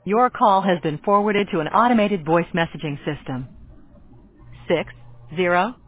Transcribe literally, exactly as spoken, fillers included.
Your call has been forwarded to an automated voice messaging system. Six zero